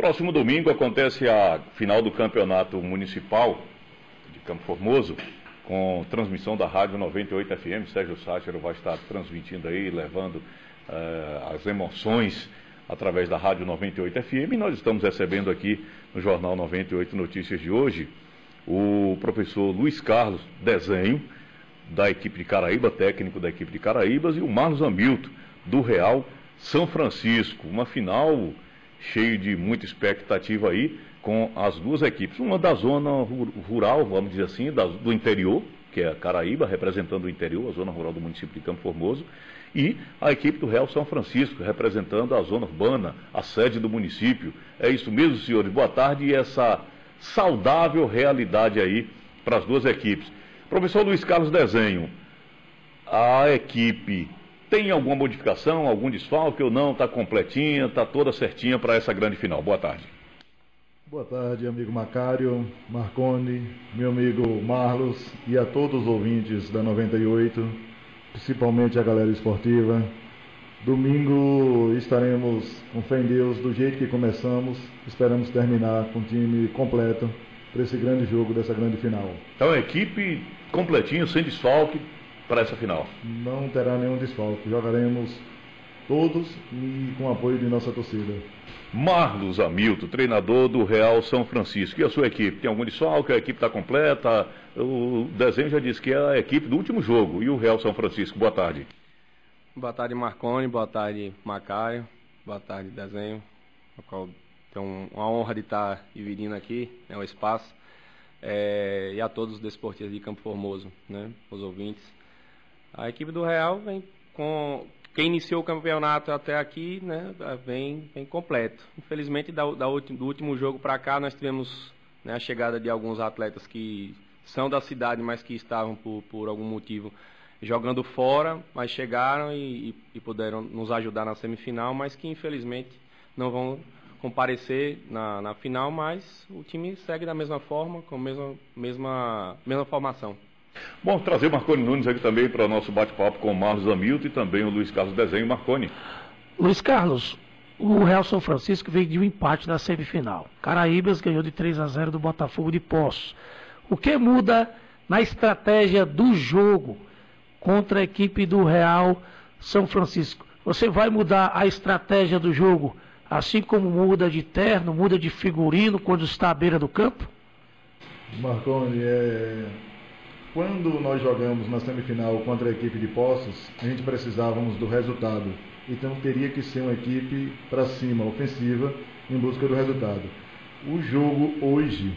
próximo domingo acontece a final do campeonato municipal de Campo Formoso, com transmissão da Rádio 98 FM. Sérgio Sáchero vai estar transmitindo aí, levando as emoções através da Rádio 98 FM. E nós estamos recebendo aqui no Jornal 98 Notícias de hoje o professor Luiz Carlos Desenho, da equipe de Caraíba, técnico da equipe de Caraíbas, e o Marlos Hamilton, do Real São Francisco. Uma final cheia de muita expectativa aí, com as duas equipes. Uma da zona rural, vamos dizer assim, do interior, que é a Caraíba, representando o interior, a zona rural do município de Campo Formoso, e a equipe do Real São Francisco, representando a zona urbana, a sede do município. É isso mesmo, senhores. Boa tarde, e essa saudável realidade aí para as duas equipes. Professor Luiz Carlos Desenho, a equipe tem alguma modificação, algum desfalque ou não? Está completinha, está toda certinha para essa grande final? Boa tarde. Boa tarde, amigo Macário, Marconi, meu amigo Marlos e a todos os ouvintes da 98, principalmente a galera esportiva. Domingo estaremos com fé em Deus, do jeito que começamos, esperamos terminar com o time completo para esse grande jogo, dessa grande final. Então a equipe completinha, sem desfalque, para essa final? Não terá nenhum desfalque, jogaremos todos e com o apoio de nossa torcida. Marlos Hamilton, treinador do Real São Francisco. E a sua equipe? Tem algum desfalque? A equipe está completa? O Desenho já disse que é a equipe do último jogo. E o Real São Francisco? Boa tarde. Boa tarde, Marconi. Boa tarde, Macário. Boa tarde, Desenho. O qual tenho uma honra de estar dividindo aqui, o espaço. E a todos os desportistas de Campo Formoso, né, os ouvintes. A equipe do Real vem com... Quem iniciou o campeonato até aqui, né, vem completo. Infelizmente, do último jogo para cá, nós tivemos, né, a chegada de alguns atletas que são da cidade, mas que estavam, por algum motivo, jogando fora, mas chegaram e puderam nos ajudar na semifinal, mas que, infelizmente, não vão comparecer na final, mas o time segue da mesma forma, com a mesma formação. Bom, trazer o Marconi Nunes aqui também para o nosso bate-papo com o Marlos Hamilton e também o Luiz Carlos Desenho. Marconi. Luiz Carlos, o Real São Francisco veio de um empate na semifinal. Caraíbas ganhou de 3-0 do Botafogo de Poços. O que muda na estratégia do jogo contra a equipe do Real São Francisco? Você vai mudar a estratégia do jogo, assim como muda de terno, muda de figurino quando está à beira do campo? Marconi, quando nós jogamos na semifinal contra a equipe de Poços, a gente precisávamos do resultado. Então teria que ser uma equipe para cima, ofensiva, em busca do resultado. O jogo hoje,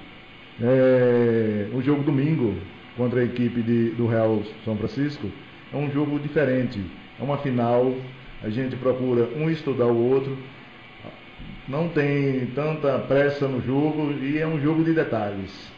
o jogo domingo contra a equipe do Real São Francisco, é um jogo diferente. É uma final, a gente procura um estudar o outro, não tem tanta pressa no jogo e é um jogo de detalhes.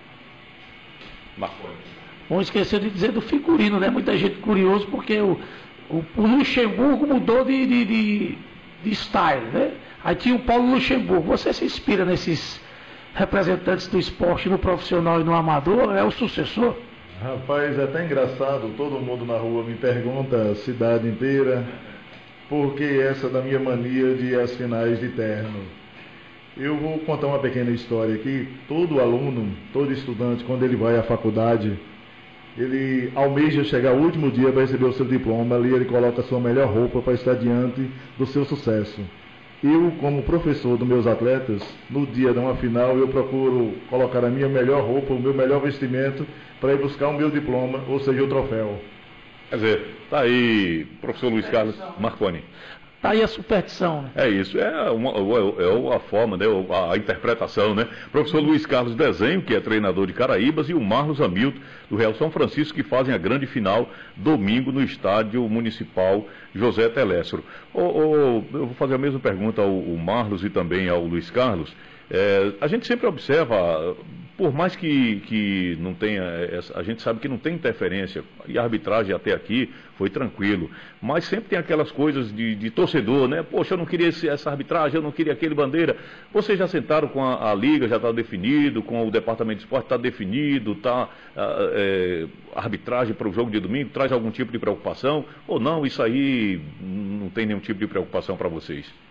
Marconi. Não esquecer de dizer do figurino, né? Muita gente curioso porque o Luxemburgo mudou de style, né? Aí tinha o Paulo Luxemburgo. Você se inspira nesses representantes do esporte, no profissional e no amador? É o sucessor? Rapaz, é até engraçado, todo mundo na rua me pergunta, a cidade inteira, por que essa da minha mania de ir às finais de terno? Eu vou contar uma pequena história aqui. Todo aluno, todo estudante, quando ele vai à faculdade, ele almeja chegar o último dia para receber o seu diploma, ali ele coloca a sua melhor roupa para estar diante do seu sucesso. Eu, como professor dos meus atletas, no dia de uma final, eu procuro colocar a minha melhor roupa, o meu melhor vestimento, para ir buscar o meu diploma, ou seja, o troféu. Quer dizer, tá aí, professor Luiz Carlos Marconi. Tá aí a superstição, né? É isso, é a forma, né, a interpretação, né? Professor Luiz Carlos Desenho, que é treinador de Caraíbas, e o Marlos Hamilton, do Real São Francisco, que fazem a grande final domingo no estádio municipal José Teléssero. Eu vou fazer a mesma pergunta ao Marlos e também ao Luiz Carlos. A gente sempre observa, por mais que não tenha, a gente sabe que não tem interferência, e a arbitragem até aqui foi tranquilo, mas sempre tem aquelas coisas de torcedor, né? Poxa, eu não queria essa arbitragem, eu não queria aquele bandeira. Vocês já sentaram com a Liga, já está definido, com o Departamento de Esporte está definido, a arbitragem para o jogo de domingo traz algum tipo de preocupação? Ou não, isso aí não tem nenhum tipo de preocupação para vocês?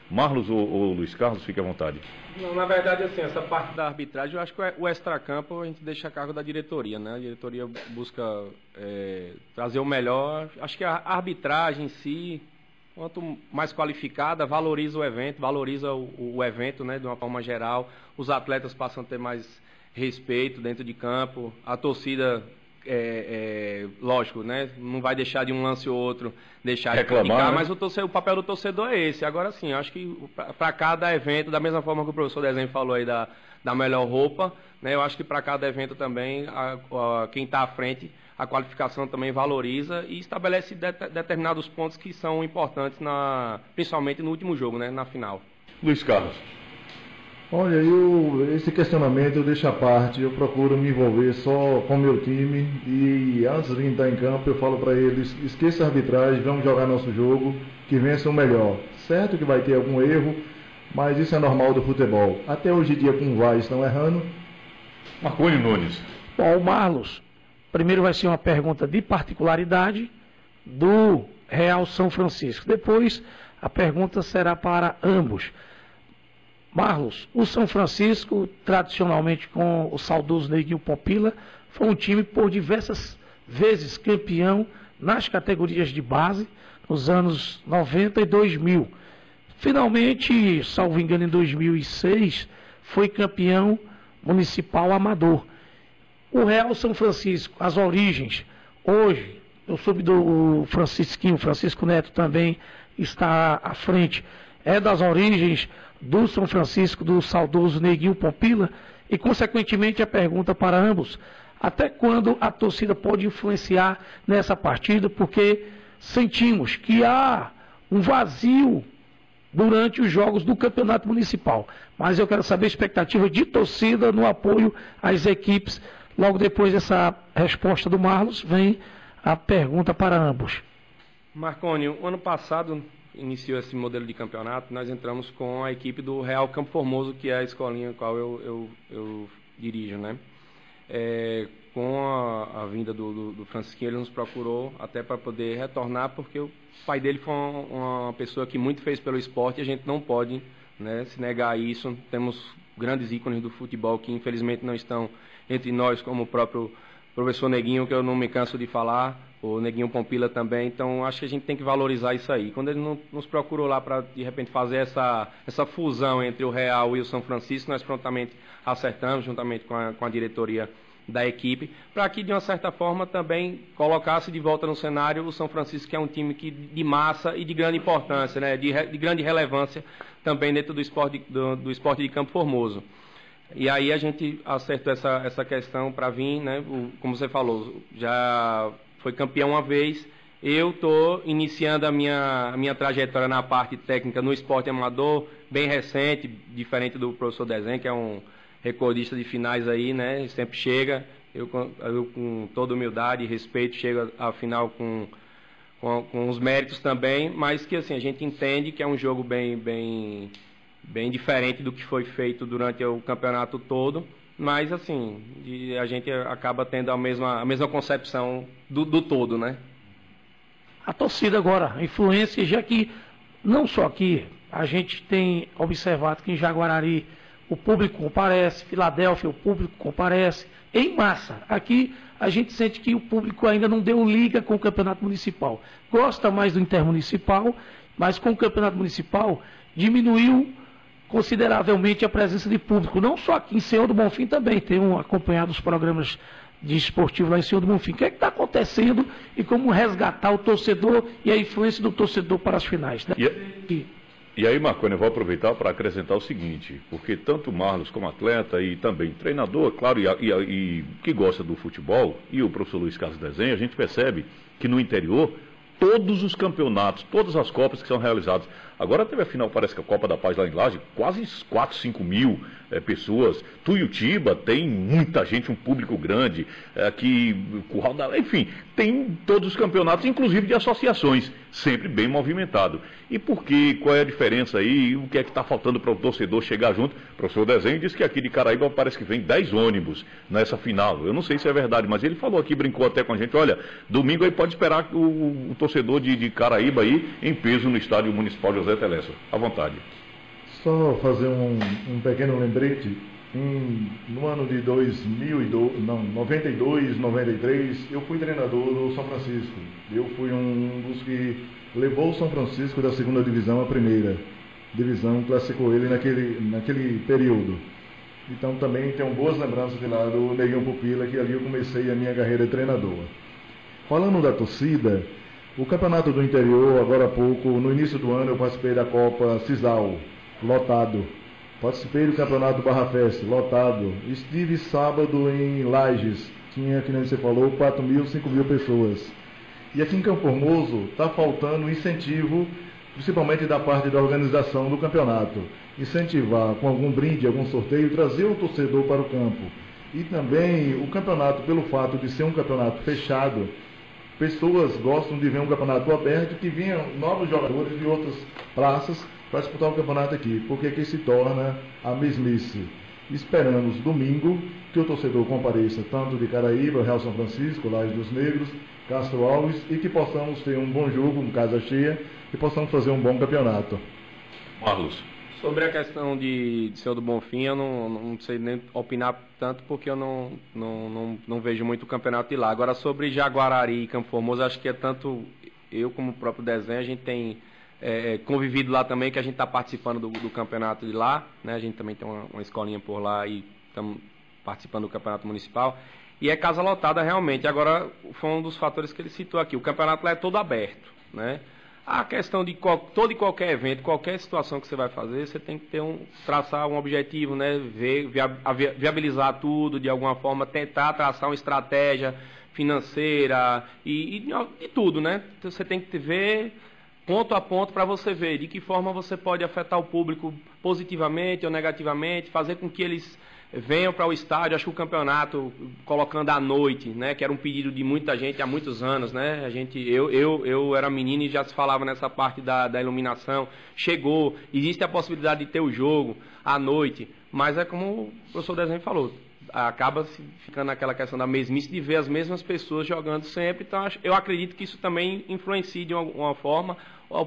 Marlos ou Luiz Carlos, fique à vontade. Não, na verdade, assim, essa parte da arbitragem, eu acho que o extracampo a gente deixa a cargo da diretoria, né? A diretoria busca trazer o melhor. Acho que a arbitragem em si, quanto mais qualificada, valoriza o evento, valoriza o evento, né, de uma forma geral. Os atletas passam a ter mais respeito dentro de campo, a torcida... lógico, né? Não vai deixar de um lance ou outro deixar reclamar, de criticar, né? Mas o papel do torcedor é esse. Agora sim, acho que para cada evento, da mesma forma que o professor Desenho falou aí da melhor roupa, né? Eu acho que para cada evento também, quem está à frente, a qualificação também valoriza e estabelece determinados pontos que são importantes, principalmente no último jogo, né? Na final. Luiz Carlos. Olha, esse questionamento eu deixo à parte, eu procuro me envolver só com o meu time e antes de entrar em campo eu falo para eles, esqueça a arbitragem, vamos jogar nosso jogo, que vença o melhor. Certo que vai ter algum erro, mas isso é normal do futebol. Até hoje em dia com o VAR estão errando. Marconi Nunes. Bom, Marlos, primeiro vai ser uma pergunta de particularidade do Real São Francisco. Depois a pergunta será para ambos. Marlos, o São Francisco, tradicionalmente com o saudoso Neguinho Pompila, foi um time por diversas vezes campeão nas categorias de base, nos anos 90 e 2000. Finalmente, salvo engano, em 2006, foi campeão municipal amador. O Real São Francisco, as origens, hoje, eu soube do Francisquinho, Francisco Neto também está à frente, é das origens do São Francisco, do saudoso Neguinho Pompila, e consequentemente a pergunta para ambos, até quando a torcida pode influenciar nessa partida, porque sentimos que há um vazio durante os jogos do Campeonato Municipal, mas eu quero saber a expectativa de torcida no apoio às equipes. Logo depois dessa resposta do Marlos, vem a pergunta para ambos. Marconi, o ano passado iniciou esse modelo de campeonato, nós entramos com a equipe do Real Campo Formoso, que é a escolinha a qual eu dirijo, né? Com a vinda do Francisquinho, ele nos procurou até para poder retornar, porque o pai dele foi uma pessoa que muito fez pelo esporte e a gente não pode, né, se negar a isso. Temos grandes ícones do futebol que infelizmente não estão entre nós, como o próprio professor Neguinho, que eu não me canso de falar, o Neguinho Pompila também. Então acho que a gente tem que valorizar isso aí. Quando ele nos procurou lá para de repente fazer essa fusão entre o Real e o São Francisco, nós prontamente acertamos juntamente com a diretoria da equipe, para que de uma certa forma também colocasse de volta no cenário o São Francisco, que é um time de massa e de grande importância, né, de grande relevância também dentro do esporte de Campo Formoso. E aí a gente acertou essa questão para vir, né, como você falou, já foi campeão uma vez. Eu estou iniciando a minha trajetória na parte técnica no esporte amador, bem recente, diferente do professor Desenho, que é um recordista de finais aí, né? Sempre chega. Eu com toda humildade e respeito, chego à final com os méritos também, mas que assim, a gente entende que é um jogo bem diferente do que foi feito durante o campeonato todo, mas assim, a gente acaba tendo a mesma concepção do todo, né? A torcida agora, a influência, já que não só aqui, a gente tem observado que em Jaguarari o público comparece, Filadélfia o público comparece, em massa. Aqui a gente sente que o público ainda não deu liga com o campeonato municipal. Gosta mais do intermunicipal, mas com o campeonato municipal diminuiu consideravelmente a presença de público. Não só aqui em Senhor do Bonfim também, tenho acompanhado os programas de esportivo lá em Senhor do Bonfim. O que é que está acontecendo e como resgatar o torcedor e a influência do torcedor para as finais, né? E aí, Marconi, eu vou aproveitar para acrescentar o seguinte, porque tanto o Marlos como atleta e também treinador, claro, e que gosta do futebol, e o professor Luiz Carlos Desenho, a gente percebe que no interior, todos os campeonatos, todas as Copas que são realizadas. Agora teve a final, parece que a Copa da Paz lá em Laje, quase 4, 5 mil pessoas. Tuiutiba tem muita gente, um público grande, aqui, Curral da... Enfim, tem todos os campeonatos, inclusive de associações, sempre bem movimentado. E por quê? Qual é a diferença aí? O que é que está faltando para o torcedor chegar junto? O professor Desenho disse que aqui de Caraíba parece que vem 10 ônibus nessa final. Eu não sei se é verdade, mas ele falou aqui, brincou até com a gente, olha, domingo aí pode esperar o torcedor de Caraíba aí em peso no Estádio Municipal de José Telésforo. À vontade. Só fazer um pequeno lembrete. No ano de 92, 93, eu fui treinador do São Francisco. Eu fui um dos que levou o São Francisco da segunda divisão à primeira divisão, classificou ele naquele período. Então também tenho boas lembranças de lá do Neguinho Pupila, que ali eu comecei a minha carreira de treinador. Falando da torcida, o Campeonato do Interior, agora há pouco, no início do ano eu participei da Copa Cisal, lotado. Participei do Campeonato Barra Festa, lotado. Estive sábado em Lages, tinha, que nem você falou, 4.000, 5.000 pessoas. E aqui em Campo Formoso está faltando incentivo, principalmente da parte da organização do campeonato. Incentivar com algum brinde, algum sorteio, trazer o torcedor para o campo. E também o campeonato, pelo fato de ser um campeonato fechado, pessoas gostam de ver um campeonato aberto, que venham novos jogadores de outras praças para disputar o campeonato aqui, porque aqui se torna a mesmice. Esperamos domingo que o torcedor compareça tanto de Caraíba, Real São Francisco, Laje dos Negros, Castro Alves, e que possamos ter um bom jogo, um casa cheia, e possamos fazer um bom campeonato. Marlos. Sobre a questão de Senhor do Bonfim, eu não sei nem opinar tanto, porque eu não vejo muito o campeonato de lá. Agora, sobre Jaguarari e Campo Formoso, acho que é tanto eu como o próprio Desenho, a gente tem convivido lá também, que a gente está participando do campeonato de lá, né? A gente também tem uma escolinha por lá e estamos participando do campeonato municipal. E é casa lotada realmente. Agora, foi um dos fatores que ele citou aqui. O campeonato lá é todo aberto, né? A questão de todo e qualquer evento, qualquer situação que você vai fazer, você tem que traçar um objetivo, né? Viabilizar tudo de alguma forma, tentar traçar uma estratégia financeira e tudo, né? Então, você tem que ver ponto a ponto para você ver de que forma você pode afetar o público positivamente ou negativamente, fazer com que eles venham para o estádio. Acho que o campeonato, colocando à noite, né, que era um pedido de muita gente há muitos anos, né, eu era menino e já se falava nessa parte da iluminação, chegou, existe a possibilidade de ter o jogo à noite, mas é como o professor Desenho falou, acaba ficando naquela questão da mesmice de ver as mesmas pessoas jogando sempre. Então eu acredito que isso também influencia de alguma forma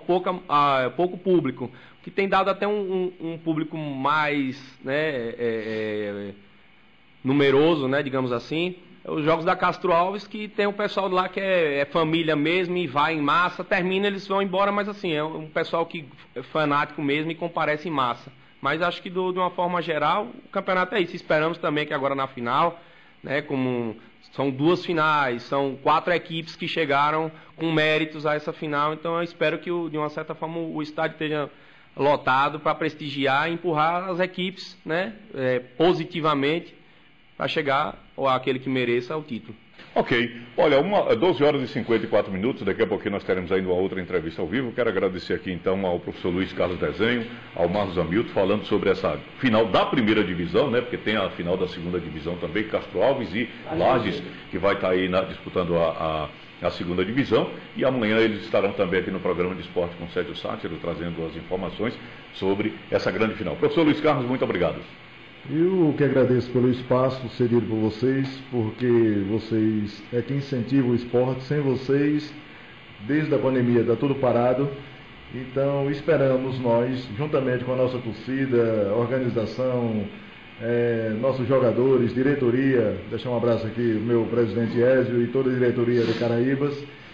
pouco público, que tem dado até um público mais, né, numeroso, né, digamos assim. Os jogos da Castro Alves, que tem um pessoal lá que é família mesmo e vai em massa, termina, eles vão embora, mas assim, é um pessoal que é fanático mesmo e comparece em massa. Mas acho que de uma forma geral, o campeonato é isso. Esperamos também que agora na final, né, são 2 finais, são 4 equipes que chegaram com méritos a essa final. Então eu espero que de uma certa forma o estádio esteja lotado para prestigiar e empurrar as equipes, né, positivamente para chegar àquele que mereça o título. Ok. Olha, 12 horas e 54 minutos, daqui a pouquinho nós teremos ainda uma outra entrevista ao vivo. Quero agradecer aqui então ao professor Luiz Carlos Desenho, ao Marlos Hamilton, falando sobre essa final da primeira divisão, né? Porque tem a final da segunda divisão também, Castro Alves e Lages, que vai estar aí disputando a segunda divisão. E amanhã eles estarão também aqui no programa de esporte com Sérgio Sátiro, trazendo as informações sobre essa grande final. Professor Luiz Carlos, muito obrigado. Eu que agradeço pelo espaço cedido por vocês, porque vocês é que incentivam o esporte. Sem vocês, desde a pandemia, está tudo parado. Então, esperamos nós, juntamente com a nossa torcida, organização, nossos jogadores, diretoria, deixar um abraço aqui, o meu presidente Ézio e toda a diretoria de Caraíbas,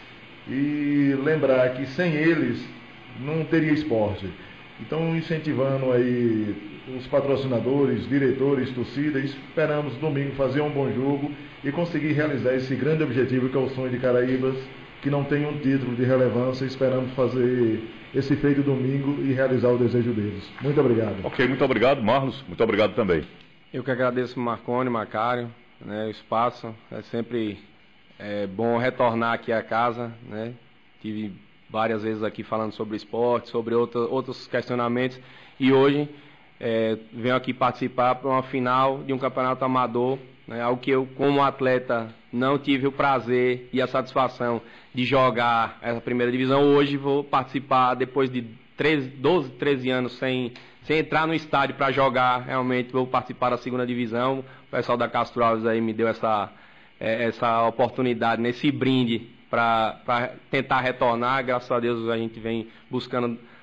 e lembrar que sem eles não teria esporte. Então, incentivando aí os patrocinadores, diretores, torcida, esperamos domingo fazer um bom jogo e conseguir realizar esse grande objetivo que é o sonho de Caraíbas, que não tem um título de relevância. Esperamos fazer esse feito domingo e realizar o desejo deles. Muito obrigado. Ok, muito obrigado, Marlos. Muito obrigado também. Eu que agradeço Marconi, Macário, né, o espaço. É sempre bom retornar aqui à casa, né? Tive várias vezes aqui falando sobre esporte, sobre outros questionamentos, e hoje venho aqui participar para uma final de um campeonato amador, né, algo que eu, como atleta, não tive o prazer e a satisfação de jogar essa primeira divisão. Hoje vou participar, depois de 12, 13 anos sem entrar no estádio para jogar, realmente vou participar da segunda divisão. O pessoal da Castro Alves aí me deu essa oportunidade, nesse brinde, para tentar retornar. Graças a Deus a gente vem buscando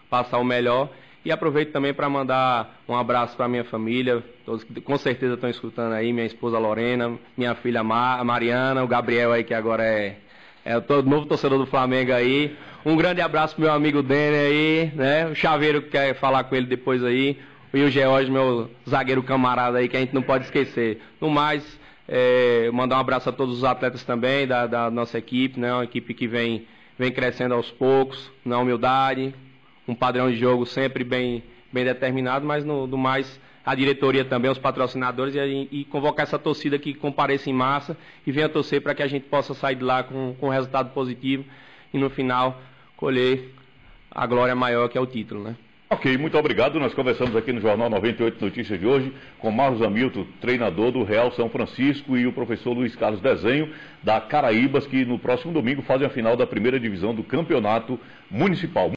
passar o melhor. E aproveito também para mandar um abraço para minha família, todos que com certeza estão escutando aí, minha esposa Lorena, minha filha Mariana, o Gabriel aí que agora é o novo torcedor do Flamengo aí. Um grande abraço pro meu amigo Denner aí, né? O Chaveiro que quer falar com ele depois aí. E o George, meu zagueiro camarada aí, que a gente não pode esquecer. No mais, mandar um abraço a todos os atletas também da nossa equipe, né? Uma equipe que vem crescendo aos poucos, na humildade, um padrão de jogo sempre bem determinado, mas no mais a diretoria também, os patrocinadores e convocar essa torcida que compareça em massa e venha torcer para que a gente possa sair de lá com um resultado positivo e no final colher a glória maior que é o título, né? Ok, muito obrigado. Nós conversamos aqui no Jornal 98 Notícias de hoje com Marlos Hamilton, treinador do Real São Francisco, e o professor Luiz Carlos Desenho, da Caraíbas, que no próximo domingo fazem a final da primeira divisão do Campeonato Municipal.